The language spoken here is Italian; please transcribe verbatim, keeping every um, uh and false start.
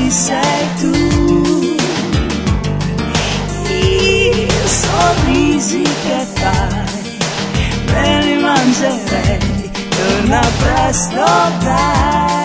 ci sei tu. I sorrisi che fai me li mangerei, torna presto dai.